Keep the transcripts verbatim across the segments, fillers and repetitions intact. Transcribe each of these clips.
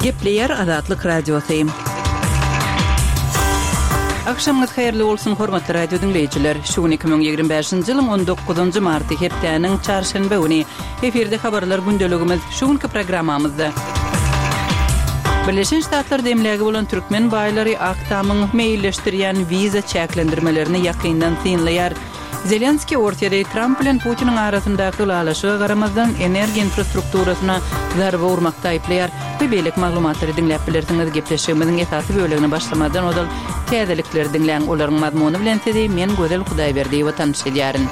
Gepleyer Azatlyk Radiosu. Akşamınız hayırlı olsun hormatly radio dinleyijiler. Şu iki bin ýygrimi beşinji ýylyň on dokuzynjy marty hepdeniň çarşamba güni eferde habarlar gündeligimiz şuňky programmamyzda. Birleşen Ştatlar demlägi bolan türkmen baýlary aktamyň meýilleşdirýän wiza çäklendirmelerini ýakyndan synlaýar. Zelenski ortada Trump bilen Putin'in arasyndaky galaşyga garamazdan energiýa infrastrukturasyna zarba urmakda aýplaýar. Bu beýlek maglumatlary dinläp bilersiňiz. Gepleşigimiziň esasy bölegine başlamadan odal täzelikleri dinleň olaryň mazmuny bilen sedi men Gözel Hudaýberdiýewa tanış edýärin.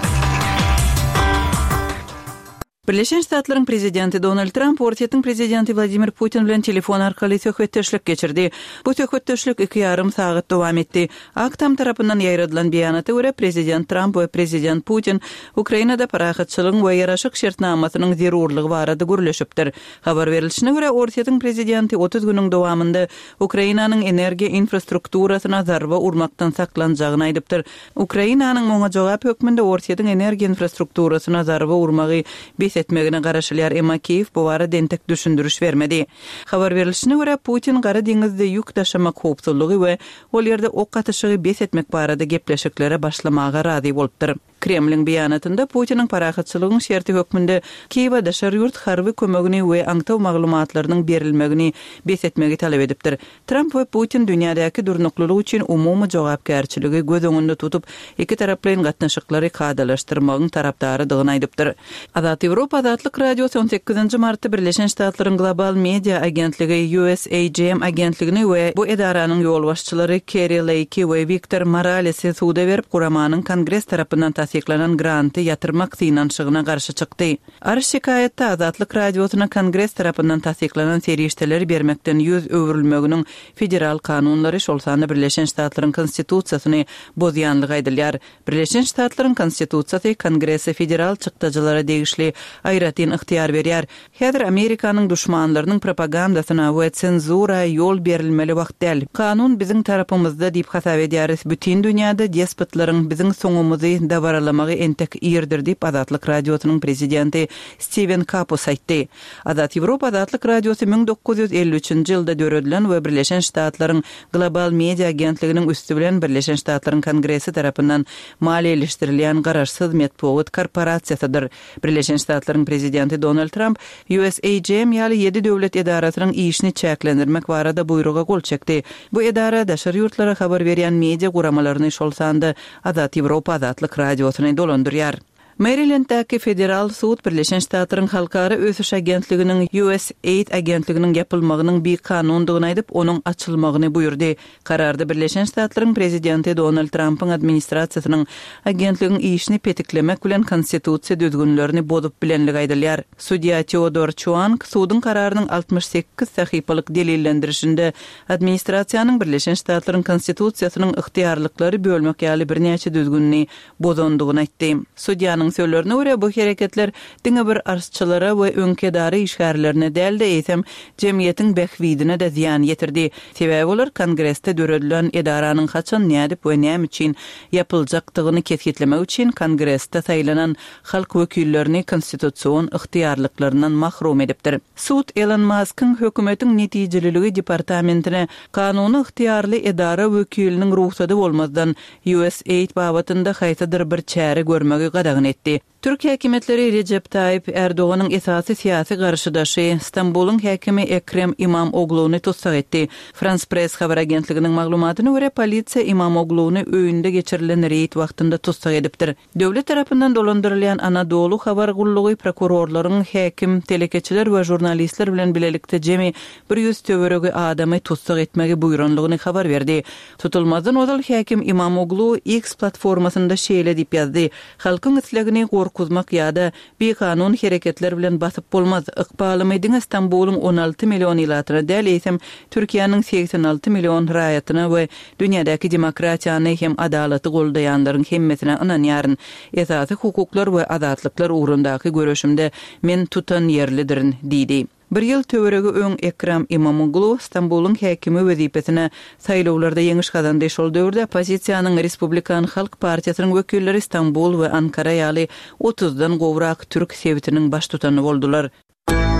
Birleşen Ştatlaryň prezidenti Donald Trump ortaýatyň prezidenti Vladimir Putin bilen telefon arkaly söhbetdeşlik geçirdi. Bu söhbetdeşlik iki ýarym sagat dowam etdi. Aktam tarapyndan ýaýradylan beýanata görä prezident Trump we prezident Putin Ukrainada parahatçylygyň we ýaraşyk şertnamasynyň zerurlygy barada gürleşipdir. Habar berilişine görä ortaýatyň prezidenti otuz günüň dowamında Ukrainanyň energiýa infrastrukturasyna zarba urmakdan saklanjagyny aýdypdyr. Ukrainanyň moňa jogap hökmünde ortaýatyň energiýa infrastrukturasyna zarba urmagy etmegine garaşylýar, emma Kiýew bu barada entek düşündürüş bermedi. Habar berilişine görä Putin Gara deňizde ýük taşymak howpsuzlygy we ol ýerde ok atışygy bes etmek barada gepleşiklere başlamaga razy bolupdyr. Kremlin beýanatynda Putiniň parahatçylygyň şerti hökmünde Kiýewa daşar ýurt harby kömegini we aňtaw maglumatlarynyň berilmegini bes etmegi talap edipdir. Trump we Putin dünýädäki durnuklylyk üçin umumy jogapkärçiligi göz öňünde tutup iki taraplyň gatnaşyklary kadalaşdyrmagyň tarapdarydygyny aýdypdyr. Azat Ýewropa Azatlyk Radiosu on sekizinji martda Birleşen Ştatlaryň global media agentligi U S A G M agentligini we bu edaranyň ýol başçylary Keri Lake we Victor Morales'i suda berip guramanyň Kongres tarapyndan tasdiklanan granty ýatyrmak synanşygyna garşy çykdy. Arş şikayetde Azatlyk Radiosuna Kongres tarapyndan tasdiklanan serişdeleri bermekden ýüz öwrülmeginiň federal kanunlary şolsany Birleşen Ştatlaryň konstitusiýasyny bozýanlygy aýdylýar. Birleşen Ştatlaryň konstitusiýasy Kongresi federal çykdyjylara degişli aýratyn yktyýar berýär. Häzir Amerikanyň düşmanlarynyň propagandasyna we senzura ýol berilmeli wagt däl. Kanun biziň tarapymyzda diýip hasap edýäris. Bütün dünýäde despotlaryň biziň soňumyzy dawaralamagy entek ýerdir diýip Azatlyk Radiosynyň prezidenti Steven Kapos aýtdy. Azat Ýewropa Azatlyk Radiosu bin dokuz ýüz elli üçinji ýylda döredilen we Birleşen Ştatlaryň global media agentliginiň üstü bilen Birleşen Ştatlaryň Kongresi tarapyndan maliýeleşdirilýän garaşsyz medpuwat korporasiýasydyr. Birleşen Ştatlaryň prezidenti Donald Trump U S A G M ýaly ýedi döwlet edarasynyň işini çäklendirmek barada buyruga gol çekdi. Bu edara daşary ýurtlara habar berýän media guramalaryny şolsandy Azat Ýewropa Azatlyk Radiosyny dolandyrýar. Maryland'daki federal sud Birleşen Ştatlaryň halkara ösüş agentliginiň U S A I D agentliginiň yapylmagynyň bir kanundygyny aýdyp onuň açylmagyny buyurdy. Kararda Birleşen Ştatlaryň prezidenti Donald Trump'yň administrasiýasynyň agentligiň işini petiklemek bilen konstitusiýa düzgünlerini bozup bilenligi aýdylýar. Sudya Theodor Chuang sudyň kararynyň altmış sekiz sahypalyk delillendirişinde administrasiýanyň Birleşen Ştatlaryň konstitusiýasynyň yktyýarlyklary bölmek ýaly birnäçe düzgünni bozandygyny aýtdy. Sudýanyň sözlerine görä bu hereketler diňe bir arsçylara we öňkedary işgärlerine däl de eýsem jemgyýetiň behwidine de ziýan ýetirdi. Sebäbi olar Kongresde döredilen edaranyň haçan nädip we näme üçin ýapyljakdygyny kesgitlemek üçin Kongresde saýlanan halk wekillerini konstitusiýon yktyýarlyklaryndan mahrum edipdir. Sud Elon Musk'yň hökümetiň netijeliligi departamentine kanuny yktyýarly edara wekiliniň ruhsady bolmazdan U S A I D babatynda haýsadyr bir çäre görmegi gadagyny etdi. Türk häkimetleri Recep Tayyip Erdoğan'ın esasy siyasi garşydaşy Istanbulyň häkimi Ekrem İmamoğlu'nu tutsak etdi. France Press habar agentliginiň maglumatyna görä polisiýa İmamoğlu'nu öýünde geçirilen reýt wagtynda tutsak edipdir. Döwlet tarapyndan dolandyrylýan Anadolu habar gullugy prokurorlaryň häkim, telekeçiler we jurnalistler bilen bilelikde jemi bir ýüz töweregi adamy tutsak etmegi buyuranlygyny habar berdi. Tutulmadan odal häkim İmamoğlu X platformasynda şeýle diýip ýazdy. Halkyň islegini kuzmak ýa-da bir kanun hereketler bilen basyp bolmaz. Ykbaly diň Istanbulyň on alty million ýylatyna däl eýsem Türkiýanyň seksen alty million raýatyna we dünýädäki demokratiýany hem adalaty goldaýanlaryň hemmesine ynanýaryn. Esasy hukuklar we azatlyklar ugrundaky görüşimde men tutan ýerlidirin diýdi. Bir ýyl töweregi öň Ekrem İmamoğlu Istanbulyň häkimi wezipesine saýlawlarda ýeňiş gazandy. Şol döwürde opozisiýanyň Respublikan Halk Partiýasynyň wekilleri Istanbul we Ankara ýaly otuzdan gowrak türk sebitiniň baş tutany boldular.